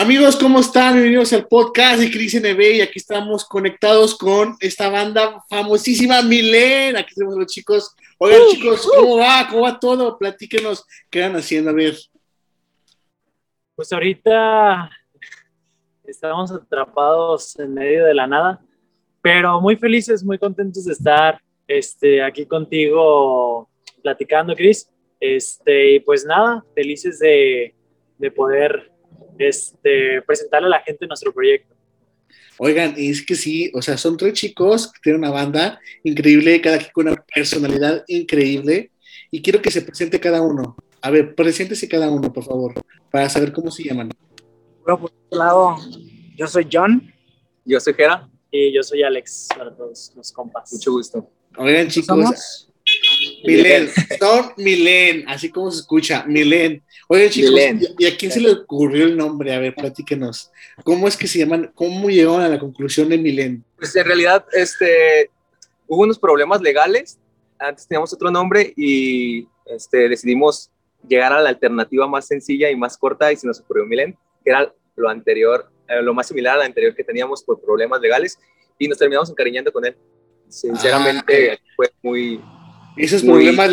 Amigos, ¿cómo están? Bienvenidos al podcast de Cris NB y aquí estamos conectados con esta banda famosísima Milen. Aquí tenemos a los chicos. Oigan, chicos, ¿cómo va? ¿Cómo va todo? Platíquenos qué van haciendo, a ver. Pues ahorita estamos atrapados en medio de la nada, pero muy felices, muy contentos de estar aquí contigo platicando, Cris. Y pues nada, felices de poder presentarle a la gente nuestro proyecto. Oigan, es que sí, o sea, son tres chicos que tienen una banda increíble, cada quien con una personalidad increíble, y quiero que se presente cada uno. A ver, preséntese cada uno, por favor, para saber cómo se llaman. Bueno, por otro lado, yo soy John. Yo soy Jera. Y yo soy Alex, para todos los compas. Mucho gusto. Oigan, chicos, Milen, son Milen, así como se escucha, Milen. Oigan, chicos, Milen. ¿y a quién se le ocurrió el nombre? A ver, platíquenos. ¿Cómo es que se llaman? ¿Cómo llegaron a la conclusión de Milen? Pues en realidad hubo unos problemas legales. Antes teníamos otro nombre y decidimos llegar a la alternativa más sencilla y más corta y se nos ocurrió Milen, que era lo anterior, lo más similar al anterior que teníamos por problemas legales y nos terminamos encariñando con él. Sinceramente fue muy... Esos problemas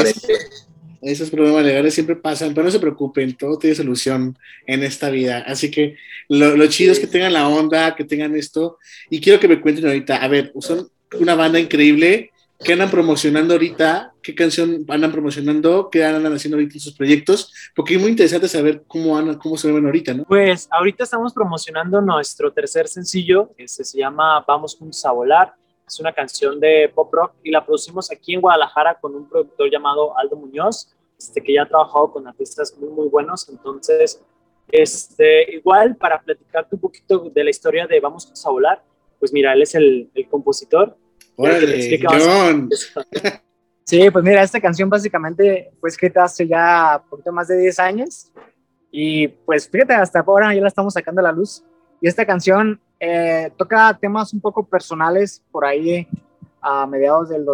legales siempre pasan, pero no se preocupen, todo tiene solución en esta vida. Así que lo chido es que tengan la onda, que tengan esto. Y quiero que me cuenten ahorita, a ver, son una banda increíble. ¿Qué andan promocionando ahorita? ¿Qué canción andan promocionando? ¿Qué andan haciendo ahorita en sus proyectos? Porque es muy interesante saber cómo se ven ahorita, ¿no? Pues ahorita estamos promocionando nuestro tercer sencillo, se llama Vamos Juntos a Volar. Es una canción de pop rock y la producimos aquí en Guadalajara con un productor llamado Aldo Muñoz, que ya ha trabajado con artistas muy, muy buenos. Entonces, igual para platicarte un poquito de la historia de Vamos Juntos a Volar, pues mira, él es el compositor. ¡Órale, John! Sí, pues mira, esta canción básicamente fue escrita hace ya un poquito más de 10 años y pues fíjate, hasta ahora ya la estamos sacando a la luz. Y esta canción toca temas un poco personales por ahí a mediados del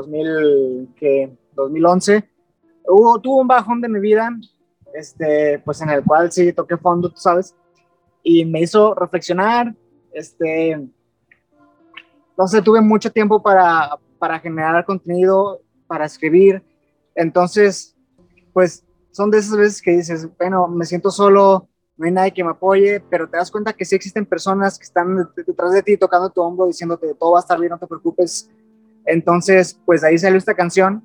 2011. Tuvo un bajón de mi vida, pues en el cual sí toqué fondo, tú sabes, y me hizo reflexionar. Entonces tuve mucho tiempo para generar contenido, para escribir. Entonces, pues son de esas veces que dices, bueno, me siento solo, no hay nadie que me apoye, pero te das cuenta que sí existen personas que están detrás de ti tocando tu hombro, diciéndote todo va a estar bien, no te preocupes. Entonces, pues de ahí salió esta canción.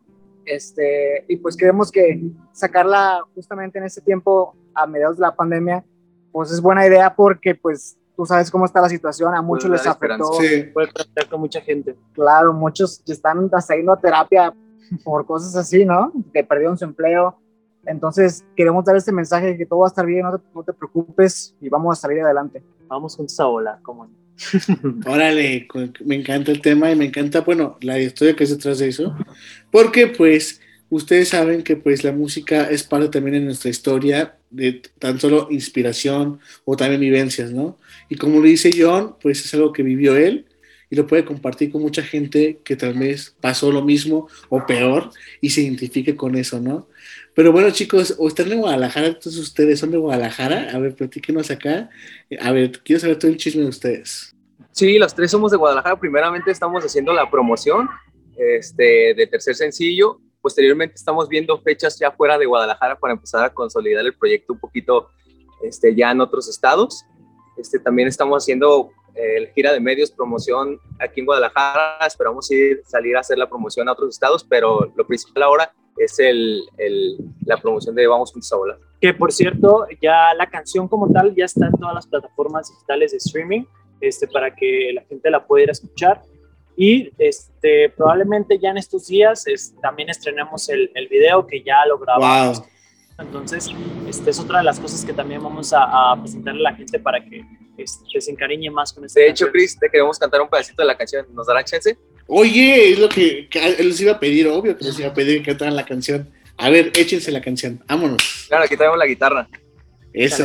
Y pues creemos que sacarla justamente en este tiempo, a mediados de la pandemia, pues es buena idea porque pues tú sabes cómo está la situación, a muchos les afectó. Sí. Puede conectar con mucha gente. Claro, muchos están hasta yendo a terapia por cosas así, ¿no? Que perdieron su empleo. Entonces queremos dar este mensaje de que todo va a estar bien, no te preocupes y vamos a salir adelante. Vamos juntos a volar, ¿cómo no? Órale, me encanta el tema y me encanta, bueno, la historia que es detrás de eso, porque pues ustedes saben que pues la música es parte también de nuestra historia, de tan solo inspiración o también vivencias, ¿no? Y como le dice John, pues es algo que vivió él y lo puede compartir con mucha gente que tal vez pasó lo mismo o peor y se identifique con eso, ¿no? Pero bueno, chicos, o están en Guadalajara, entonces ustedes son de Guadalajara, a ver, platíquenos acá, a ver, quiero saber todo el chisme de ustedes. Sí, los tres somos de Guadalajara. Primeramente estamos haciendo la promoción del tercer sencillo. Posteriormente estamos viendo fechas ya fuera de Guadalajara para empezar a consolidar el proyecto un poquito ya en otros estados. También estamos haciendo el gira de medios, promoción aquí en Guadalajara. Esperamos salir a hacer la promoción a otros estados, pero lo principal ahora es la promoción de Vamos Juntos a Volar. Que por cierto, ya la canción como tal ya está en todas las plataformas digitales de streaming, para que la gente la pueda ir a escuchar. Y probablemente ya en estos días también estrenamos el video que ya lo grabamos. Wow. Entonces, es otra de las cosas que también vamos a presentarle a la gente para que se encariñe más con esta De canción. hecho, Chris, te queremos cantar un pedacito de la canción. ¿Nos dará chance? Oye, es lo que les iba a pedir, obvio que les iba a pedir que cantaran la canción. A ver, échense la canción, vámonos. Claro, aquí traemos la guitarra. Eso.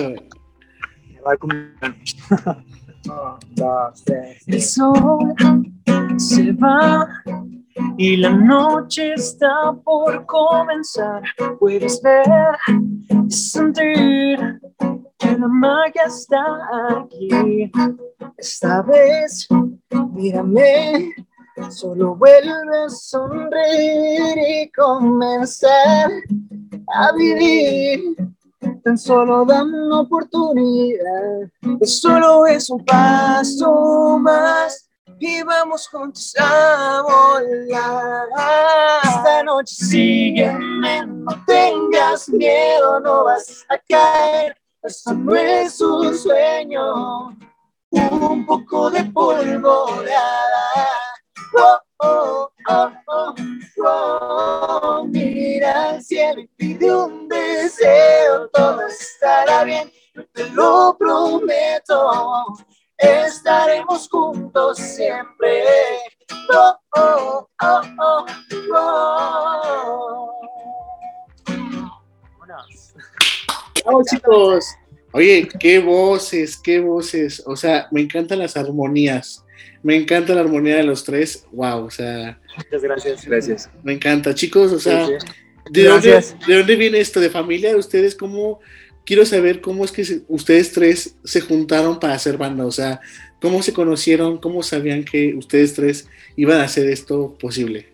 El sol se va y la noche está por comenzar. Puedes ver y sentir que la magia está aquí. Esta vez, mírame, solo vuelve a sonreír y comenzar a vivir. Tan solo dame una oportunidad. Solo es un paso más y vamos juntos a volar. Esta noche sígueme, no tengas miedo, no vas a caer. Esto no es un sueño, un poco de polvo de hada. Oh, oh, oh, oh, oh. Mira al cielo y pide un deseo, todo estará bien, yo te lo prometo. Estaremos juntos siempre. Oh, oh, oh, oh, oh. Vámonos. Vamos, chicos. Oye, qué voces, qué voces. O sea, me encantan las armonías. Me encanta la armonía de los tres. Wow, o sea, Muchas gracias. Gracias. me encanta. Chicos, o sea, Sí. Gracias. ¿de dónde viene esto? ¿De familia de ustedes? ¿Cómo? Quiero saber cómo es que ustedes tres se juntaron para hacer banda. O sea, ¿cómo se conocieron? ¿Cómo sabían que ustedes tres iban a hacer esto posible?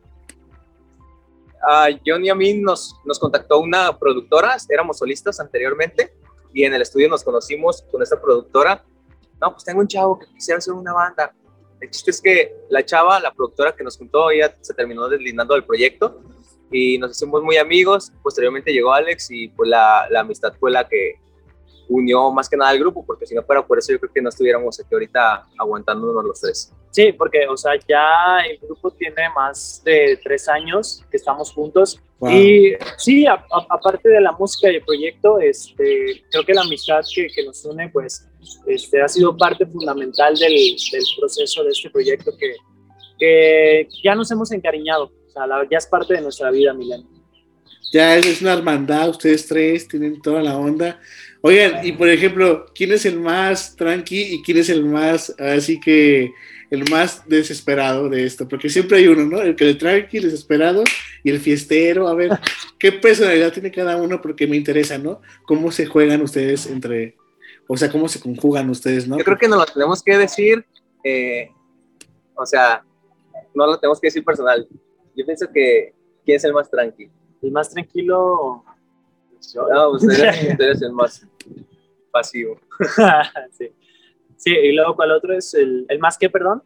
A John y a mí nos contactó una productora, éramos solistas anteriormente, y en el estudio nos conocimos con esta productora. No, pues tengo un chavo que quisiera hacer una banda. El chiste es que la chava, la productora que nos juntó, ella se terminó deslindando del proyecto y nos hicimos muy amigos. Posteriormente llegó Alex y pues la amistad fue la que unió más que nada al grupo, porque si no fuera por eso yo creo que no estuviéramos aquí ahorita aguantándonos los tres. Sí, porque, o sea, ya el grupo tiene más de 3 años que estamos juntos. Wow. Y sí, aparte de la música y el proyecto, creo que la amistad que nos une, pues, ha sido parte fundamental del proceso de este proyecto que ya nos hemos encariñado. O sea, ya es parte de nuestra vida, Milen. Ya es una hermandad, ustedes tres tienen toda la onda. Oigan, y por ejemplo, ¿quién es el más tranqui y quién es el más, así que, el más desesperado de esto? Porque siempre hay uno, ¿no? El que el tranqui, el desesperado y el fiestero. A ver, ¿qué personalidad tiene cada uno? Porque me interesa, ¿no? ¿Cómo se juegan ustedes entre, o sea, cómo se conjugan ustedes, ¿no? Yo creo que nos lo tenemos que decir, o sea, no lo tenemos que decir personal. Yo pienso que ¿quién es el más tranqui? El más tranquilo. No, usted es el más pasivo. Sí. Sí, y luego, ¿cuál otro es? ¿El más qué, perdón?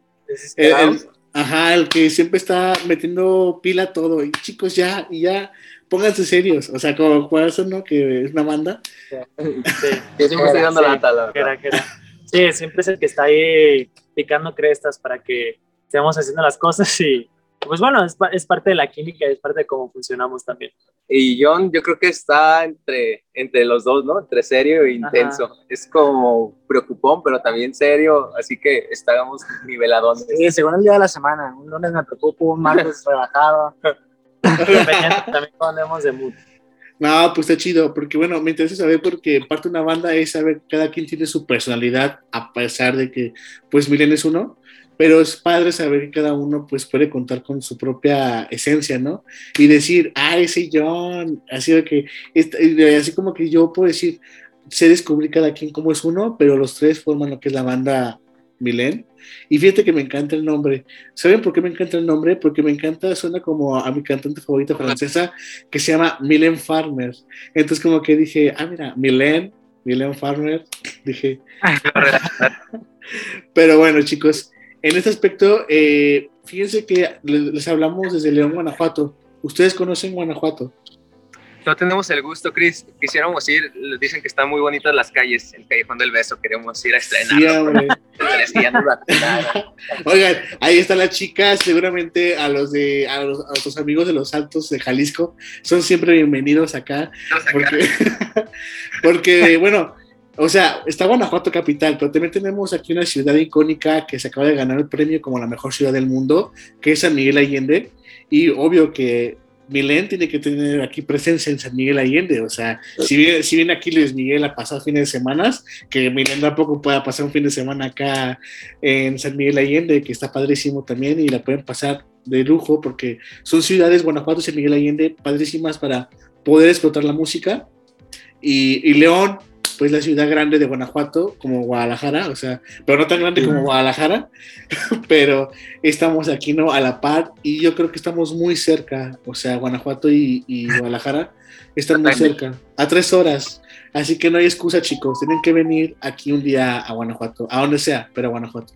Ajá, el que siempre está metiendo pila a todo. Y chicos, ya pónganse serios. O sea, como por eso, ¿no? Que es una banda. Sí. Yo siempre estoy dando la tala. Sí, siempre es el que está ahí picando crestas para que estemos haciendo las cosas y pues bueno, es parte de la química, es parte de cómo funcionamos también. Y John, yo creo que está entre los dos, ¿no? Entre serio e intenso. Ajá. Es como preocupón, pero también serio, así que estábamos niveladones. Sí, según el día de la semana. Un lunes me preocupo, un martes relajado. También cuando andemos de mood. No, pues está chido, porque bueno, me interesa saber porque parte de una banda es saber cada quien tiene su personalidad, a pesar de que, pues, Milen es uno, pero es padre saber que cada uno, pues, puede contar con su propia esencia, ¿no? Y decir, ese John, así de que, así como que yo puedo decir, sé descubrir cada quien cómo es uno, pero los tres forman lo que es la banda Milen. Y fíjate que me encanta el nombre. ¿Saben por qué me encanta el nombre? Porque me encanta, suena como a mi cantante favorita francesa que se llama Mylène Farmer. Entonces como que dije, mira, Mylène Farmer, dije. Pero bueno, chicos, en este aspecto, fíjense que les hablamos desde León, Guanajuato. ¿Ustedes conocen Guanajuato? No tenemos el gusto, Chris. Quisiéramos ir, dicen que están muy bonitas las calles, el Callejón del Beso, queremos ir a estrenarlo. Sí, oigan, ahí están las chicas, seguramente a los amigos de los Altos de Jalisco, son siempre bienvenidos acá, porque bueno, o sea, está Guanajuato capital, pero también tenemos aquí una ciudad icónica que se acaba de ganar el premio como la mejor ciudad del mundo, que es San Miguel Allende, y obvio que Milen tiene que tener aquí presencia en San Miguel Allende, o sea, si viene aquí Luis Miguel a pasar fines de semana, que Milen tampoco pueda pasar un fin de semana acá en San Miguel Allende, que está padrísimo también y la pueden pasar de lujo porque son ciudades, Guanajuato y San Miguel Allende, padrísimas para poder explotar la música. Y León, pues la ciudad grande de Guanajuato, como Guadalajara, o sea, pero no tan grande como Guadalajara, pero estamos aquí, ¿no? A la par, y yo creo que estamos muy cerca, o sea, Guanajuato y Guadalajara están muy cerca, a 3 horas, así que no hay excusa, chicos, tienen que venir aquí un día a Guanajuato, a donde sea, pero a Guanajuato.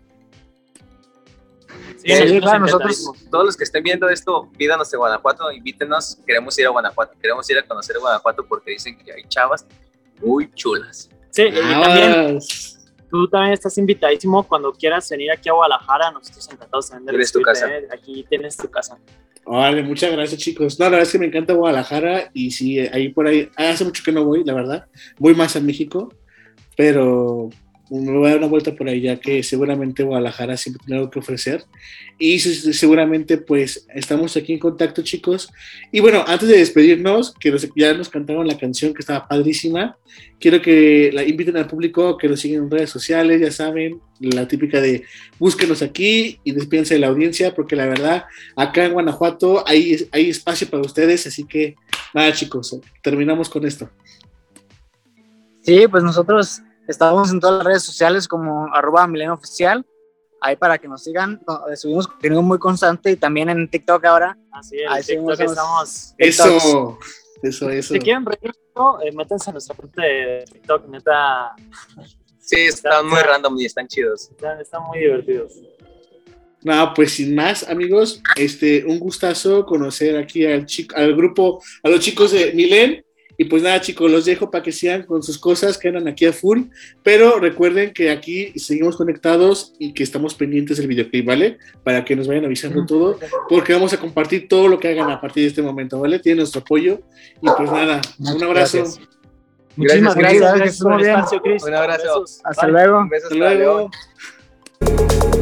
Sí, claro, nosotros, todos los que estén viendo esto, pídanos de Guanajuato, invítenos, queremos ir a Guanajuato, queremos ir a conocer Guanajuato porque dicen que hay chavas muy chulas. Sí, y también tú también estás invitadísimo cuando quieras venir aquí a Guadalajara, nosotros encantados también de recibirte, aquí tienes tu casa. Vale, muchas gracias, chicos. No, la verdad es que me encanta Guadalajara y sí, ahí por ahí, hace mucho que no voy, la verdad, voy más a México, pero me voy a dar una vuelta por ahí, ya que seguramente Guadalajara siempre tiene algo que ofrecer. Y seguramente, pues, estamos aquí en contacto, chicos. Y bueno, antes de despedirnos, que ya nos cantaron la canción que estaba padrísima, quiero que la inviten al público, que nos sigan en redes sociales, ya saben, la típica de búsquenos aquí y despídense de la audiencia, porque la verdad, acá en Guanajuato hay espacio para ustedes, así que nada, chicos, terminamos con esto. Sí, pues nosotros estamos en todas las redes sociales como @milenoficial, ahí para que nos sigan, subimos contenido muy constante y también en TikTok ahora. Así es, en TikTok estamos. Eso. Si quieren reír, métanse a nuestra cuenta de TikTok, neta. Sí, están muy random y están chidos. Están muy divertidos. No, pues sin más, amigos, un gustazo conocer aquí al grupo, a los chicos de Milen. Y pues nada, chicos, los dejo para que sigan con sus cosas, que andan aquí a full, pero recuerden que aquí seguimos conectados y que estamos pendientes del videoclip, ¿vale? Para que nos vayan avisando todo, porque vamos a compartir todo lo que hagan a partir de este momento, ¿vale? Tienen nuestro apoyo y pues nada, un abrazo. Gracias. Muchísimas gracias por el espacio, Chris. Un abrazo. Hasta luego. Un beso, hasta luego.